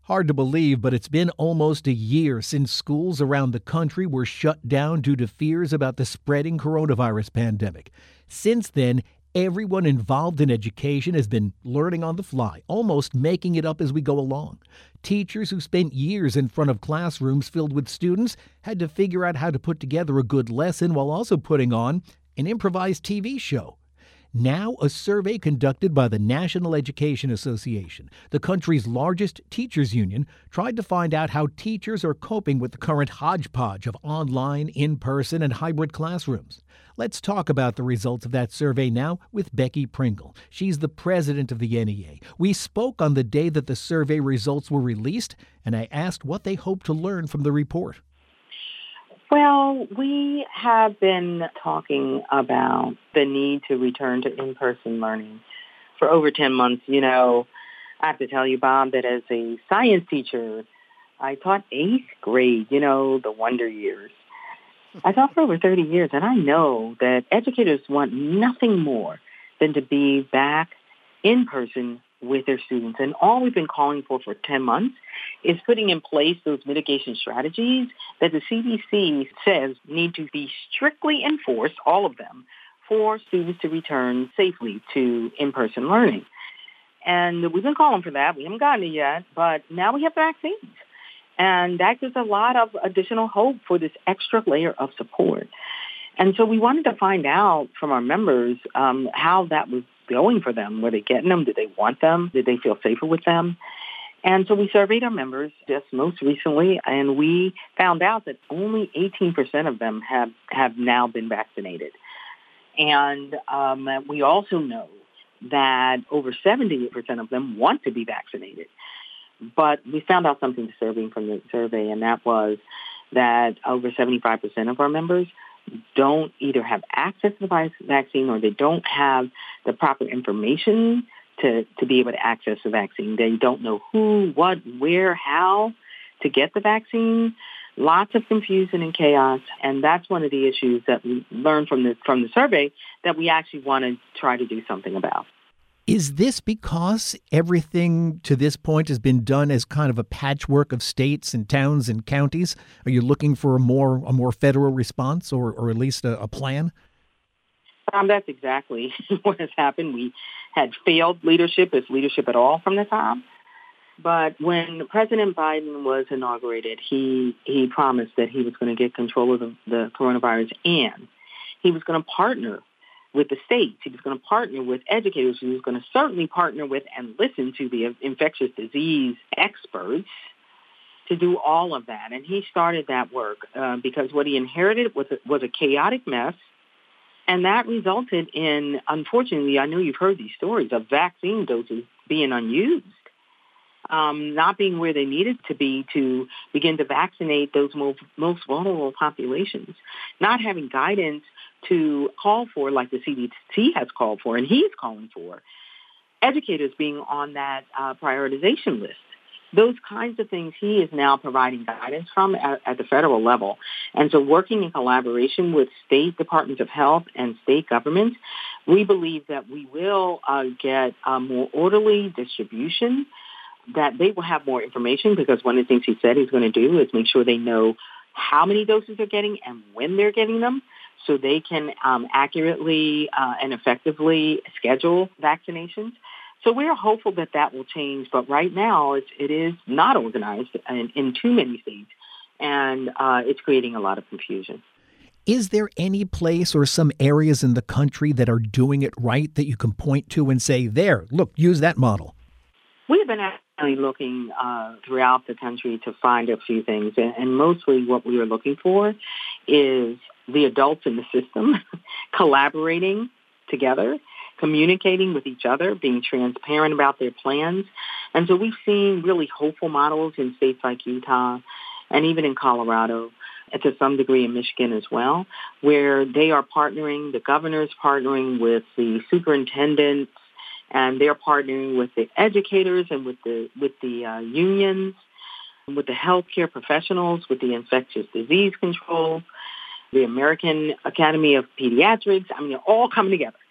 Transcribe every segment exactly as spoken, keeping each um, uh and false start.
Hard to believe, but it's been almost a year since schools around the country were shut down due to fears about the spreading coronavirus pandemic. Since then, everyone involved in education has been learning on the fly, almost making it up as we go along. Teachers who spent years in front of classrooms filled with students had to figure out how to put together a good lesson while also putting on an improvised T V show. Now, a survey conducted by the National Education Association, the country's largest teachers union, tried to find out how teachers are coping with the current hodgepodge of online, in-person, and hybrid classrooms. Let's talk about the results of that survey now with Becky Pringle. She's the president of the N E A. We spoke on the day that the survey results were released, and I asked what they hope to learn from the report. Well, we have been talking about the need to return to in-person learning for over ten months. You know, I have to tell you, Bob, that as a science teacher, I taught eighth grade, you know, the wonder years. I taught for over thirty years, and I know that educators want nothing more than to be back in person with their students. And all we've been calling for for ten months is putting in place those mitigation strategies that the C D C says need to be strictly enforced, all of them, for students to return safely to in-person learning. And we've been calling for that. We haven't gotten it yet, but now we have vaccines. And that gives a lot of additional hope for this extra layer of support. And so we wanted to find out from our members um, how that was going for them. Were they getting them? Did they want them? Did they feel safer with them? And so we surveyed our members just most recently, and we found out that only eighteen percent of them have, have now been vaccinated. And um, we also know that over seventy percent of them want to be vaccinated. But we found out something disturbing from the survey, and that was that over seventy-five percent of our members don't either have access to the vaccine or they don't have the proper information to, to be able to access the vaccine. They don't know who, what, where, how to get the vaccine. Lots of confusion and chaos, and that's one of the issues that we learned from the from the survey that we actually want to try to do something about. Is this because everything to this point has been done as kind of a patchwork of states and towns and counties? Are you looking for a more a more federal response or, or at least a, a plan? Um, that's exactly what has happened. We had failed leadership, if leadership at all, from the top. But when President Biden was inaugurated, he, he promised that he was going to get control of the, the coronavirus, and he was going to partner with the states. He was going to partner with educators. He was going to certainly partner with and listen to the infectious disease experts to do all of that. And he started that work uh, because what he inherited was a, was a chaotic mess. And that resulted in, unfortunately, I know you've heard these stories of vaccine doses being unused, um, not being where they needed to be to begin to vaccinate those most, most vulnerable populations, not having guidance to call for, like the C D C has called for, and he's calling for, educators being on that uh, prioritization list. Those kinds of things he is now providing guidance from at, at the federal level. And so working in collaboration with state departments of health and state governments, we believe that we will uh, get a more orderly distribution, that they will have more information, because one of the things he said he's going to do is make sure they know how many doses they're getting and when they're getting them, so they can um, accurately uh, and effectively schedule vaccinations. So we're hopeful that that will change, but right now it's, it is not organized in, in too many states, and uh, it's creating a lot of confusion. Is there any place or some areas in the country that are doing it right that you can point to and say, there, look, use that model? We've been actually looking uh, throughout the country to find a few things, and, and mostly what we are looking for is the adults in the system collaborating together, communicating with each other, being transparent about their plans. And so we've seen really hopeful models in states like Utah and even in Colorado, and to some degree in Michigan as well, where they are partnering, the governor's partnering with the superintendents, and they're partnering with the educators and with the with the uh, unions, with the healthcare professionals, with the infectious disease control, the American Academy of Pediatrics. I mean, they're all coming together.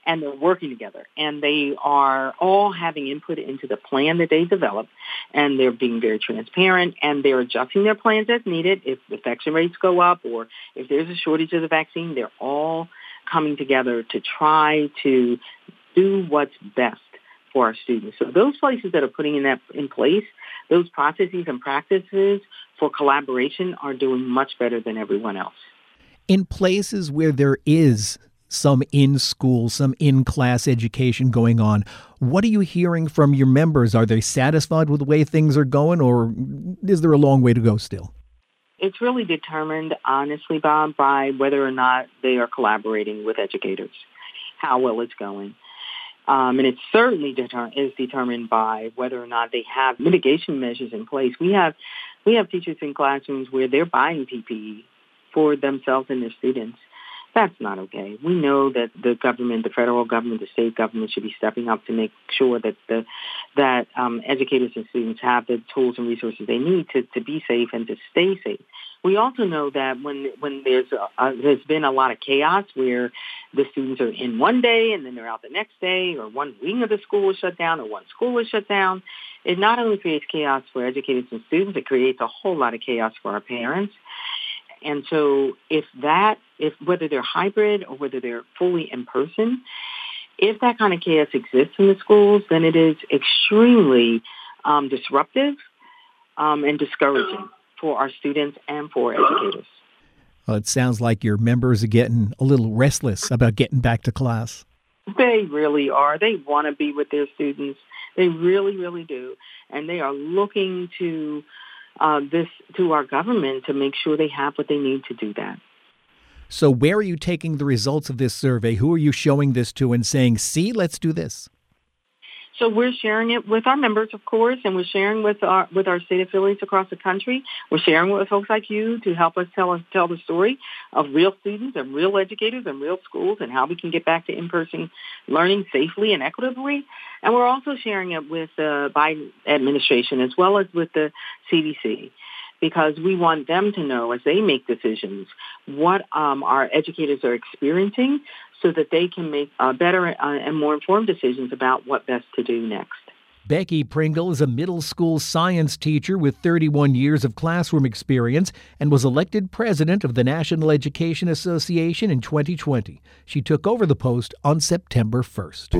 and they're working together, and they are all having input into the plan that they developed, and they're being very transparent, and they're adjusting their plans as needed. If infection rates go up or if there's a shortage of the vaccine, they're all coming together to try to do what's best for our students. So those places that are putting in that in place, those processes and practices for collaboration are doing much better than everyone else. In places where there is some in-school, some in-class education going on, what are you hearing from your members? Are they satisfied with the way things are going, or is there a long way to go still? It's really determined, honestly, Bob, by whether or not they are collaborating with educators, how well it's going. Um, and it certainly deter- is determined by whether or not they have mitigation measures in place. We have we have teachers in classrooms where they're buying P P E for themselves and their students. That's not okay. We know that the government, the federal government, the state government should be stepping up to make sure that the that um, educators and students have the tools and resources they need to, to be safe and to stay safe. We also know that when when there's a, a, there's been a lot of chaos where the students are in one day and then they're out the next day, or one wing of the school is shut down, or one school is shut down, it not only creates chaos for educators and students, it creates a whole lot of chaos for our parents. And so if that, if whether they're hybrid or whether they're fully in person, if that kind of chaos exists in the schools, then it is extremely um, disruptive um, and discouraging for our students and for educators. Well, it sounds like your members are getting a little restless about getting back to class. They really are. They want to be with their students. They really, really do. And they are looking to Uh, this to our government to make sure they have what they need to do that. So where are you taking the results of this survey? Who are you showing this to and saying, see, let's do this? So we're sharing it with our members, of course, and we're sharing with our with our state affiliates across the country. We're sharing with folks like you to help us tell us tell the story of real students and real educators and real schools and how we can get back to in-person learning safely and equitably. And we're also sharing it with the Biden administration as well as with the C D C, because we want them to know as they make decisions what um, our educators are experiencing so that they can make uh, better uh, and more informed decisions about what best to do next. Becky Pringle is a middle school science teacher with thirty-one years of classroom experience and was elected president of the National Education Association in twenty twenty. She took over the post on September first.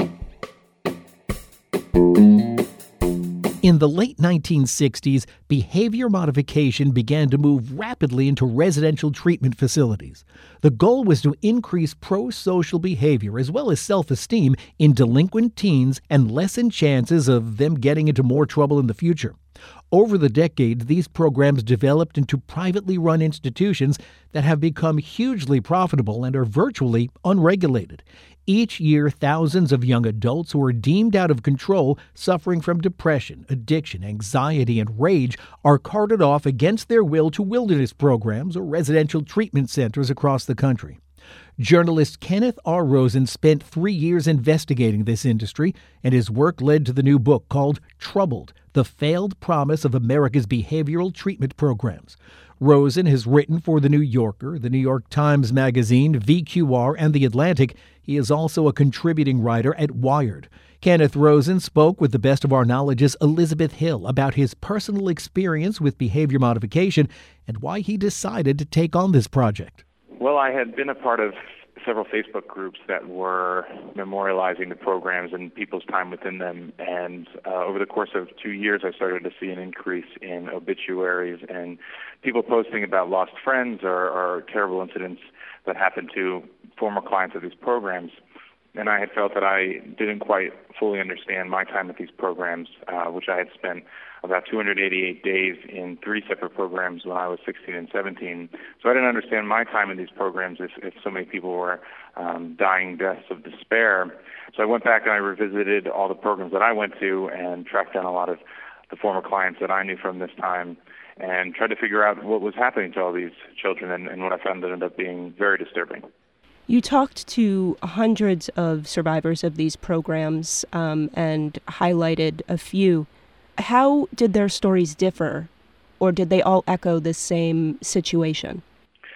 In the late nineteen sixties, behavior modification began to move rapidly into residential treatment facilities. The goal was to increase pro-social behavior as well as self-esteem in delinquent teens and lessen chances of them getting into more trouble in the future. Over the decades, these programs developed into privately run institutions that have become hugely profitable and are virtually unregulated. Each year, thousands of young adults who are deemed out of control, suffering from depression, addiction, anxiety, and rage, are carted off against their will to wilderness programs or residential treatment centers across the country. Journalist Kenneth R. Rosen spent three years investigating this industry, and his work led to the new book called Troubled: The Failed Promise of America's Behavioral Treatment Programs. Rosen has written for The New Yorker, The New York Times Magazine, V Q R, and The Atlantic. He is also a contributing writer at Wired. Kenneth Rosen spoke with the best of our knowledge's Elizabeth Hill about his personal experience with behavior modification and why he decided to take on this project. Well, I had been a part of several Facebook groups that were memorializing the programs and people's time within them. And uh, over the course of two years, I started to see an increase in obituaries and people posting about lost friends or, or terrible incidents that happened to former clients of these programs. And I had felt that I didn't quite fully understand my time at these programs, uh, which I had spent about two hundred eighty-eight days in three separate programs when I was sixteen and seventeen. So I didn't understand my time in these programs if, if so many people were um, dying deaths of despair. So I went back and I revisited all the programs that I went to and tracked down a lot of the former clients that I knew from this time and tried to figure out what was happening to all these children, and, and what I found ended up being very disturbing. You talked to hundreds of survivors of these programs um, and highlighted a few. How did their stories differ, or did they all echo the same situation?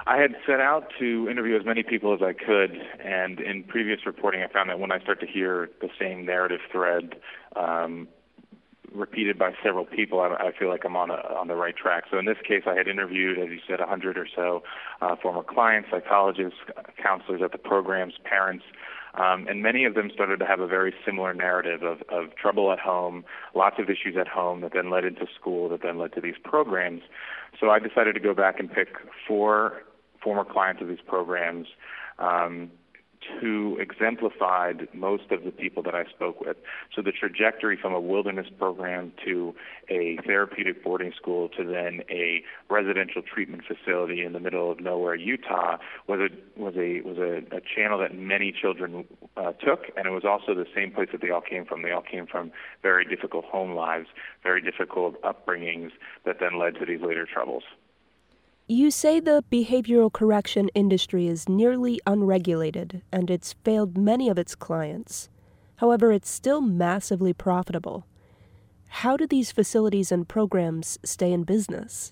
I had set out to interview as many people as I could, and in previous reporting I found that when I start to hear the same narrative thread um, repeated by several people, I, I feel like I'm on a, on the right track. So in this case, I had interviewed, as you said, a hundred or so uh, former clients, psychologists, counselors at the programs, parents, um, and many of them started to have a very similar narrative of, of trouble at home, lots of issues at home that then led into school, that then led to these programs. So I decided to go back and pick four former clients of these programs um, who exemplified most of the people that I spoke with. So the trajectory from a wilderness program to a therapeutic boarding school to then a residential treatment facility in the middle of nowhere, Utah, was a was a was a, a channel that many children uh, took, and it was also the same place that they all came from. They all came from very difficult home lives, very difficult upbringings that then led to these later troubles. You say the behavioral correction industry is nearly unregulated, and it's failed many of its clients. However, it's still massively profitable. How do these facilities and programs stay in business?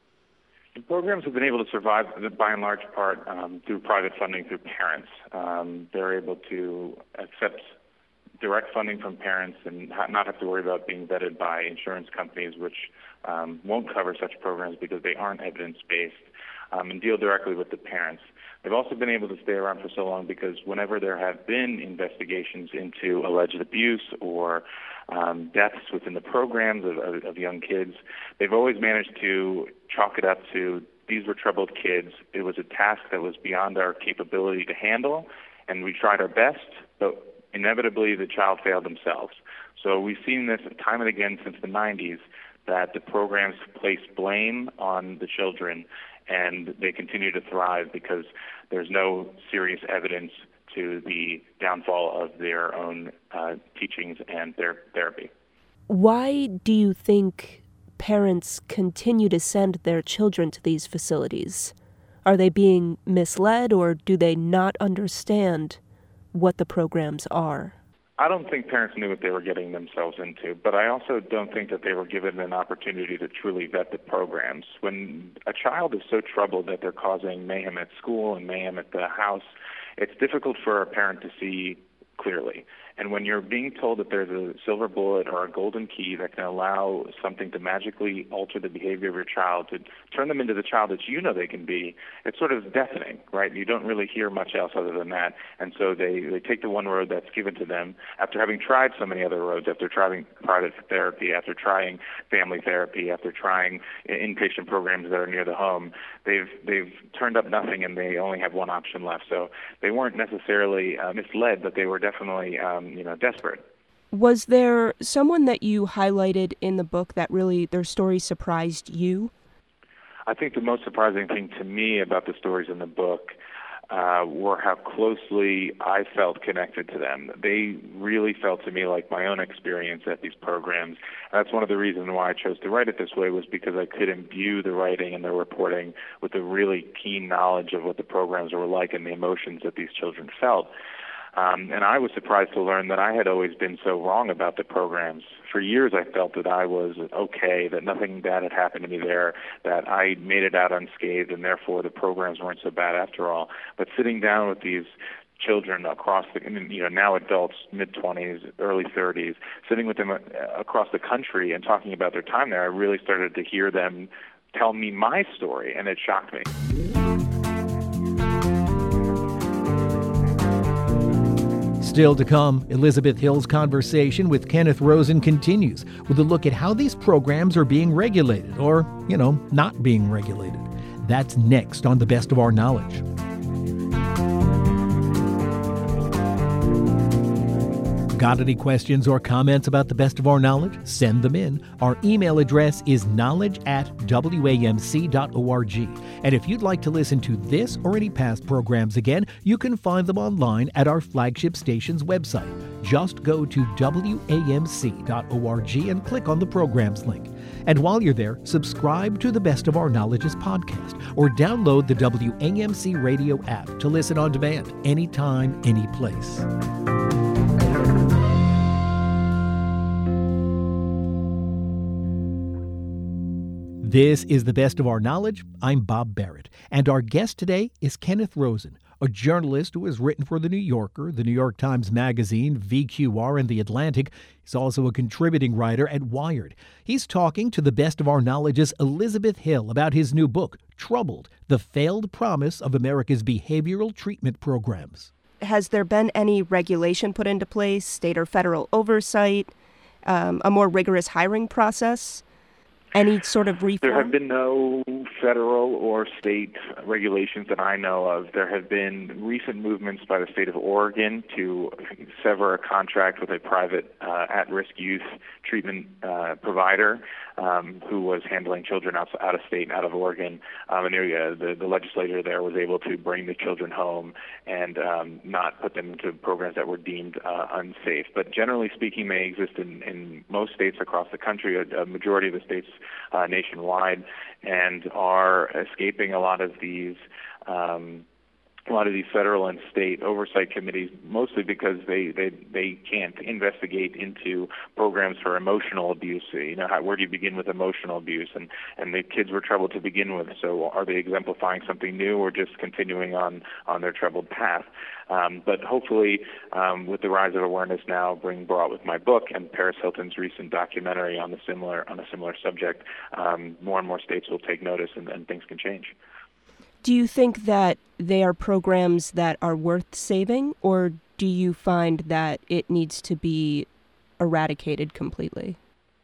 The programs have been able to survive, by and large part, um, through private funding through parents. Um, they're able to accept direct funding from parents and not have to worry about being vetted by insurance companies, which um, won't cover such programs because they aren't evidence-based, um, and deal directly with the parents. They've also been able to stay around for so long because whenever there have been investigations into alleged abuse or um, deaths within the programs of, of, of young kids, they've always managed to chalk it up to these were troubled kids. It was a task that was beyond our capability to handle, and we tried our best, but inevitably the child failed themselves. So we've seen this time and again since the nineties, that the programs place blame on the children, and they continue to thrive because there's no serious evidence to the downfall of their own uh, teachings and their therapy. Why do you think parents continue to send their children to these facilities? Are they being misled, or do they not understand what the programs are? I don't think parents knew what they were getting themselves into, but I also don't think that they were given an opportunity to truly vet the programs. When a child is so troubled that they're causing mayhem at school and mayhem at the house, it's difficult for a parent to see clearly. And when you're being told that there's a silver bullet or a golden key that can allow something to magically alter the behavior of your child, to turn them into the child that you know they can be, it's sort of deafening, right? You don't really hear much else other than that. And so they, they take the one road that's given to them after having tried so many other roads, after trying private therapy, after trying family therapy, after trying inpatient programs that are near the home. They've, they've turned up nothing, and they only have one option left. So they weren't necessarily uh, misled, but they were definitely um, you know, desperate. Was there someone that you highlighted in the book that really, their story surprised you? I think the most surprising thing to me about the stories in the book uh, were how closely I felt connected to them. They really felt to me like my own experience at these programs. And that's one of the reasons why I chose to write it this way, was because I could imbue the writing and the reporting with a really keen knowledge of what the programs were like and the emotions that these children felt. Um, and I was surprised to learn that I had always been so wrong about the programs. For years I felt that I was okay, that nothing bad had happened to me there, that I made it out unscathed, and therefore the programs weren't so bad after all. But sitting down with these children across the, you know, now adults, mid-twenties, early thirties, sitting with them across the country and talking about their time there, I really started to hear them tell me my story, and it shocked me. Still to come, Elizabeth Hill's conversation with Kenneth Rosen continues with a look at how these programs are being regulated or, you know, not being regulated. That's next on The Best of Our Knowledge. Got any questions or comments about The Best of Our Knowledge? Send them in. Our email address is knowledge at w a m c dot org. And if you'd like to listen to this or any past programs again, you can find them online at our flagship station's website. Just go to w a m c dot org and click on the programs link. And while you're there, subscribe to the Best of Our Knowledge's podcast or download the W A M C radio app to listen on demand anytime, any place. This is the Best of Our Knowledge. I'm Bob Barrett, and our guest today is Kenneth Rosen, a journalist who has written for The New Yorker, The New York Times Magazine, V Q R, and The Atlantic. He's also a contributing writer at Wired. He's talking to the Best of Our Knowledge's Elizabeth Hill about his new book, Troubled, The Failed Promise of America's Behavioral Treatment Programs. Has there been any regulation put into place, state or federal oversight, um, a more rigorous hiring process? Any sort of reform? There have been no federal or state regulations that I know of. There have been recent movements by the state of Oregon to sever a contract with a private uh, at-risk youth treatment uh, provider um, who was handling children out, out of state, out of Oregon. Um, and there, uh, the, the legislator there was able to bring the children home and um, not put them into programs that were deemed uh, unsafe. But generally speaking, they exist in, in most states across the country, a, a majority of the states uh, nationwide, and are escaping a lot of these um, a lot of these federal and state oversight committees, mostly because they, they, they can't investigate into programs for emotional abuse. You know, how, where do you begin with emotional abuse? And, and the kids were troubled to begin with, so are they exemplifying something new or just continuing on, on their troubled path? Um, but hopefully, um, with the rise of awareness now being brought with my book and Paris Hilton's recent documentary on the similar on a similar subject, um, more and more states will take notice and, and things can change. Do you think that they are programs that are worth saving, or do you find that it needs to be eradicated completely?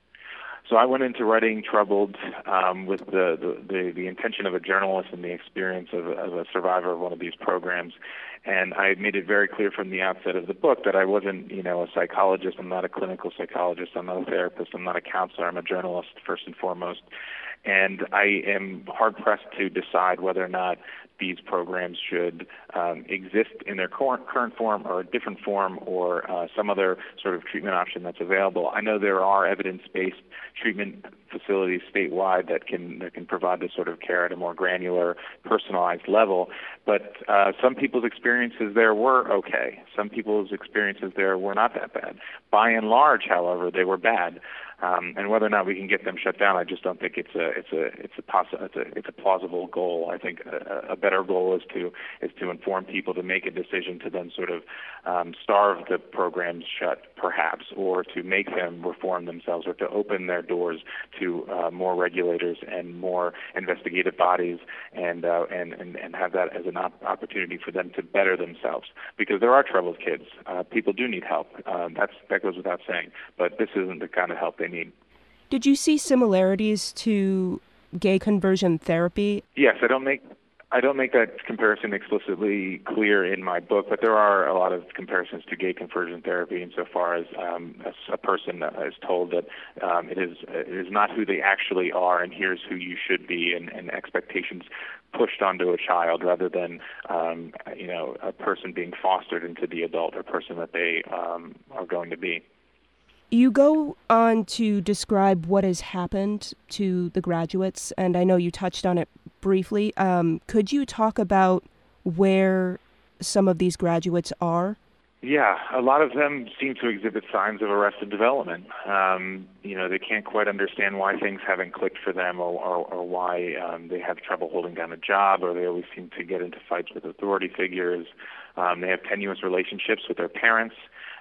So I went into writing Troubled um, with the, the, the, the intention of a journalist and the experience of, of a survivor of one of these programs. And I made it very clear from the outset of the book that I wasn't, you know, a psychologist. I'm not a clinical psychologist. I'm not a therapist. I'm not a counselor. I'm a journalist first and foremost. And I am hard-pressed to decide whether or not these programs should um, exist in their current form or a different form or uh, some other sort of treatment option that's available. I know there are evidence-based treatment facilities statewide that can that can provide this sort of care at a more granular, personalized level, but uh, some people's experiences there were okay. Some people's experiences there were not that bad. By and large, however, they were bad. Um, and whether or not we can get them shut down, I just don't think it's a it's a it's a possi- it's a it's a plausible goal. I think a, a better goal is to is to inform people to make a decision to then sort of um, starve the programs shut, perhaps, or to make them reform themselves, or to open their doors to uh, more regulators and more investigative bodies, and uh, and, and and have that as an op- opportunity for them to better themselves. Because there are troubled kids. Uh, people do need help. Uh, that's that goes without saying. But this isn't the kind of help they need. Did you see similarities to gay conversion therapy? Yes, I don't make I don't make that comparison explicitly clear in my book, but there are a lot of comparisons to gay conversion therapy insofar as um, a, a person is told that um, it is it is not who they actually are, and here's who you should be, and, and expectations pushed onto a child rather than um, you know a person being fostered into the adult or person that they um, are going to be. You go on to describe what has happened to the graduates, and I know you touched on it briefly. Um, could you talk about where some of these graduates are? Yeah, a lot of them seem to exhibit signs of arrested development. Um, you know, they can't quite understand why things haven't clicked for them, or, or, or why um, they have trouble holding down a job, or they always seem to get into fights with authority figures. Um, they have tenuous relationships with their parents.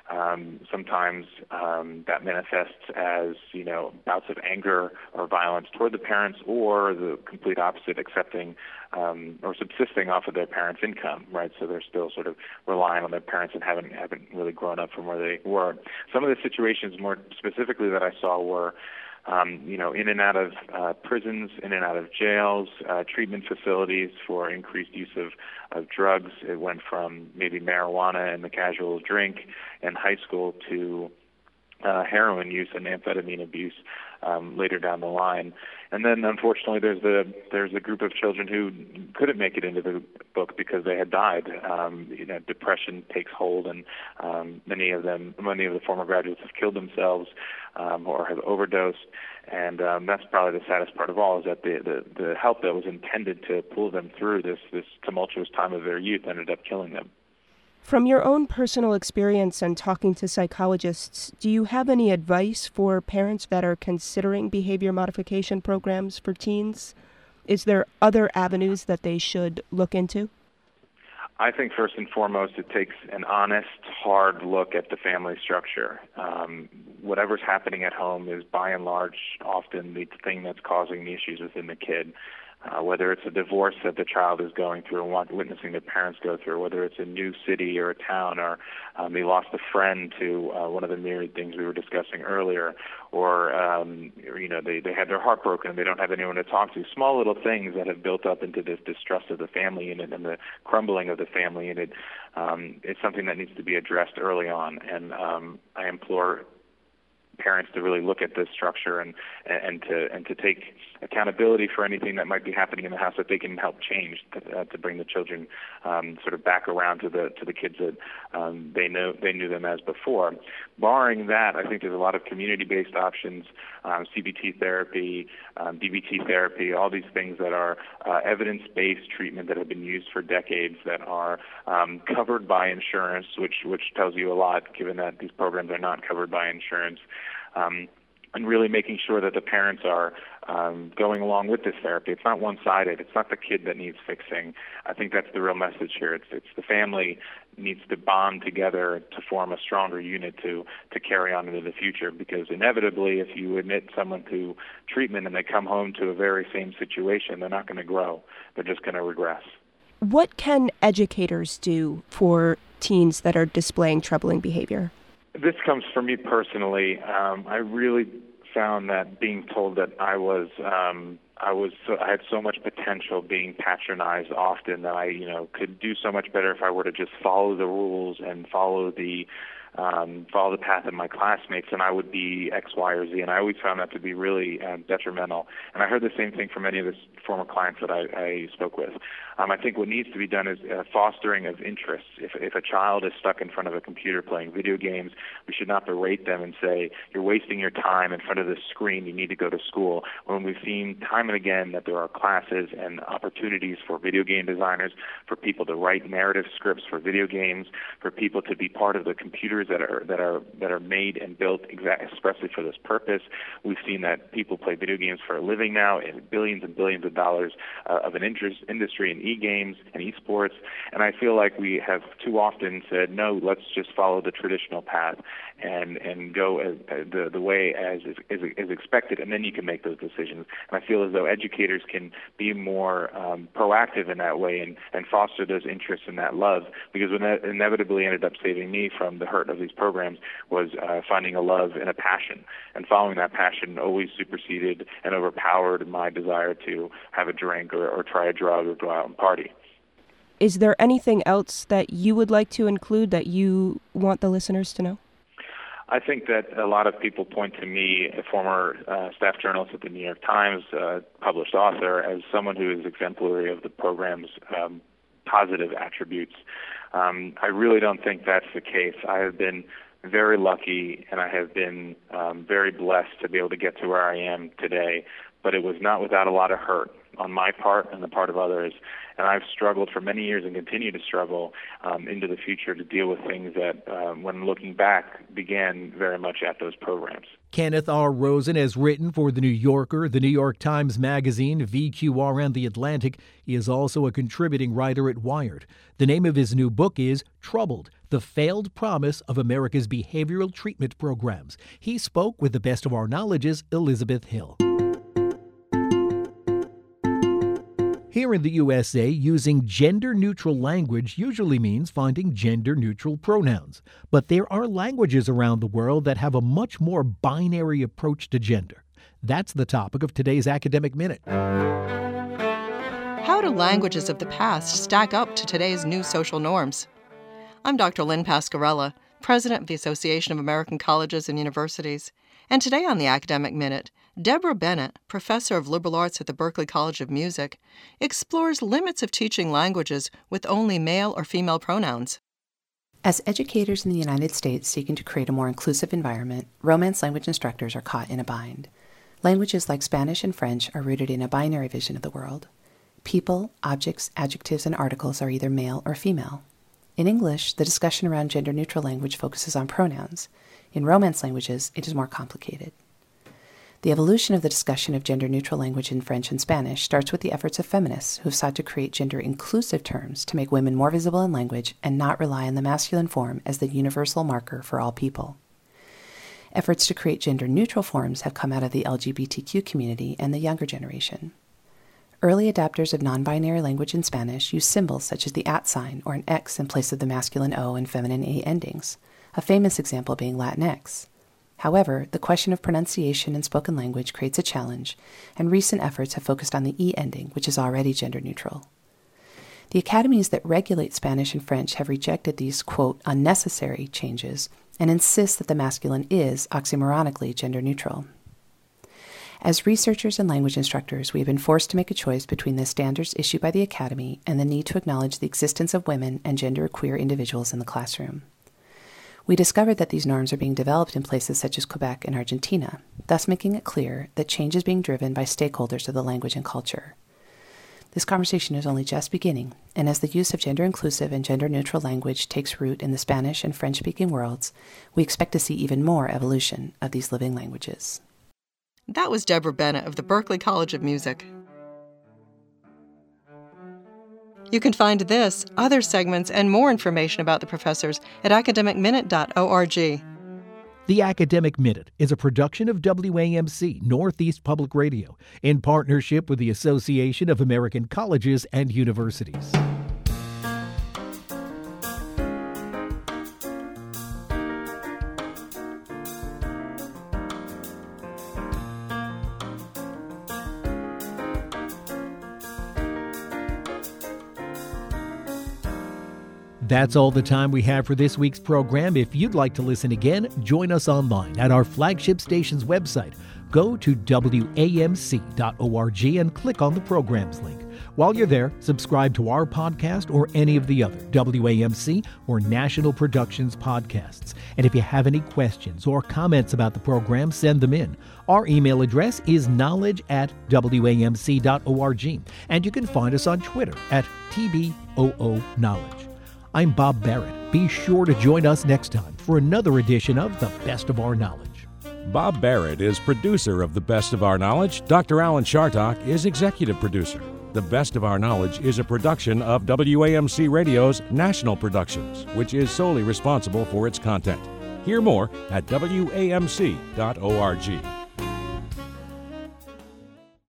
Um, sometimes um, that manifests as, you know, bouts of anger or violence toward the parents, or the complete opposite, accepting um, or subsisting off of their parents' income, right? So they're still sort of relying on their parents and haven't haven't really grown up from where they were. Some of the situations more specifically that I saw were Um, you know, in and out of uh, prisons, in and out of jails, uh, treatment facilities for increased use of, of drugs. It went from maybe marijuana and the casual drink in high school to uh, heroin use and amphetamine abuse um, later down the line. And then, unfortunately, there's the there's a group of children who couldn't make it into the book because they had died. Um, you know, depression takes hold, and um, many of them, many of the former graduates have killed themselves um, or have overdosed. And um, that's probably the saddest part of all, is that the, the the help that was intended to pull them through this this tumultuous time of their youth ended up killing them. From your own personal experience and talking to psychologists, do you have any advice for parents that are considering behavior modification programs for teens? Is there other avenues that they should look into? I think first and foremost, it takes an honest, hard look at the family structure. Um, whatever's happening at home is, by and large, often the thing that's causing the issues within the kid. Uh, whether it's a divorce that the child is going through and witnessing their parents go through, whether it's a new city or a town, or um, they lost a friend to uh, one of the myriad things we were discussing earlier, or, um, you know, they, they had their heart broken and they don't have anyone to talk to. Small little things that have built up into this distrust of the family unit and the crumbling of the family unit. Um, it's something that needs to be addressed early on, and um, I implore parents to really look at this structure and and to and to take accountability for anything that might be happening in the house that they can help change to, uh, to bring the children um, sort of back around to the to the kids that um, they know they knew them as before. Barring that, I think there's a lot of community-based options, um, C B T therapy, um, D B T therapy, all these things that are uh, evidence-based treatment that have been used for decades, that are um, covered by insurance, which which tells you a lot, given that these programs are not covered by insurance. Um, and really making sure that the parents are um, going along with this therapy. It's not one-sided. It's not the kid that needs fixing. I think that's the real message here. It's it's the family needs to bond together to form a stronger unit to to carry on into the future, because inevitably if you admit someone to treatment and they come home to a very same situation, they're not going to grow. They're just going to regress. What can educators do for teens that are displaying troubling behavior? This comes from me personally. Um, I really found that being told that I was, um, I was, so, I had so much potential, being patronized often, that I, you know, could do so much better if I were to just follow the rules and follow the, um, follow the path of my classmates, and I would be X, Y, or Z. And I always found that to be really um, detrimental. And I heard the same thing from many of the former clients that I, I spoke with. Um, I think what needs to be done is uh, fostering of interests. If, if a child is stuck in front of a computer playing video games, we should not berate them and say, you're wasting your time in front of this screen, you need to go to school. When we've seen time and again that there are classes and opportunities for video game designers, for people to write narrative scripts for video games, for people to be part of the computers that are that are that are made and built exact, expressly for this purpose. We've seen that people play video games for a living now, and billions and billions of dollars uh, of an interest industry in e-games and e-sports. And I feel like we have too often said, no, let's just follow the traditional path and and go as, uh, the the way as is, is, is expected, and then you can make those decisions. And I feel as though educators can be more um, proactive in that way and, and foster those interests and that love, because what inevitably ended up saving me from the hurt of these programs was uh, finding a love and a passion, and following that passion always superseded and overpowered my desire to have a drink or, or try a drug or go out and party. Is there anything else that you would like to include that you want the listeners to know? I think that a lot of people point to me, a former uh, staff journalist at the New York Times, uh, published author, as someone who is exemplary of the program's um, positive attributes. Um, I really don't think that's the case. I have been very lucky, and I have been um, very blessed to be able to get to where I am today, but it was not without a lot of hurt on my part and the part of others. And I've struggled for many years and continue to struggle um, into the future to deal with things that, um, when looking back, began very much at those programs. Kenneth R. Rosen has written for The New Yorker, The New York Times Magazine, V Q R, and The Atlantic. He is also a contributing writer at Wired. The name of his new book is Troubled, The Failed Promise of America's Behavioral Treatment Programs. He spoke with the best of our knowledge's Elizabeth Hill. Here in the U S A, using gender-neutral language usually means finding gender-neutral pronouns. But there are languages around the world that have a much more binary approach to gender. That's the topic of today's Academic Minute. How do languages of the past stack up to today's new social norms? I'm Doctor Lynn Pascarella, President of the Association of American Colleges and Universities. And today on the Academic Minute, Deborah Bennett, professor of liberal arts at the Berklee College of Music, explores limits of teaching languages with only male or female pronouns. As educators in the United States seeking to create a more inclusive environment, Romance language instructors are caught in a bind. Languages like Spanish and French are rooted in a binary vision of the world. People, objects, adjectives, and articles are either male or female. In English, the discussion around gender-neutral language focuses on pronouns. In Romance languages, it is more complicated. The evolution of the discussion of gender-neutral language in French and Spanish starts with the efforts of feminists who have sought to create gender-inclusive terms to make women more visible in language and not rely on the masculine form as the universal marker for all people. Efforts to create gender-neutral forms have come out of the L G B T Q community and the younger generation. Early adapters of non-binary language in Spanish use symbols such as the at sign or an X in place of the masculine O and feminine A endings, a famous example being Latinx. However, the question of pronunciation in spoken language creates a challenge, and recent efforts have focused on the E ending, which is already gender-neutral. The academies that regulate Spanish and French have rejected these, quote, unnecessary changes and insist that the masculine is oxymoronically gender-neutral. As researchers and language instructors, we have been forced to make a choice between the standards issued by the Academy and the need to acknowledge the existence of women and genderqueer individuals in the classroom. We discovered that these norms are being developed in places such as Quebec and Argentina, thus making it clear that change is being driven by stakeholders of the language and culture. This conversation is only just beginning, and as the use of gender-inclusive and gender-neutral language takes root in the Spanish and French-speaking worlds, we expect to see even more evolution of these living languages. That was Deborah Bennett of the Berklee College of Music. You can find this, other segments, and more information about the professors at academic minute dot org. The Academic Minute is a production of W A M C Northeast Public Radio in partnership with the Association of American Colleges and Universities. That's all the time we have for this week's program. If you'd like to listen again, join us online at our flagship station's website. Go to W A M C dot org and click on the programs link. While you're there, subscribe to our podcast or any of the other W A M C or National Productions podcasts. And if you have any questions or comments about the program, send them in. Our email address is knowledge at W A M C dot org, and you can find us on Twitter at T B O O Knowledge. I'm Bob Barrett. Be sure to join us next time for another edition of The Best of Our Knowledge. Bob Barrett is producer of The Best of Our Knowledge. Doctor Alan Chartock is executive producer. The Best of Our Knowledge is a production of W A M C Radio's National Productions, which is solely responsible for its content. Hear more at W A M C dot org.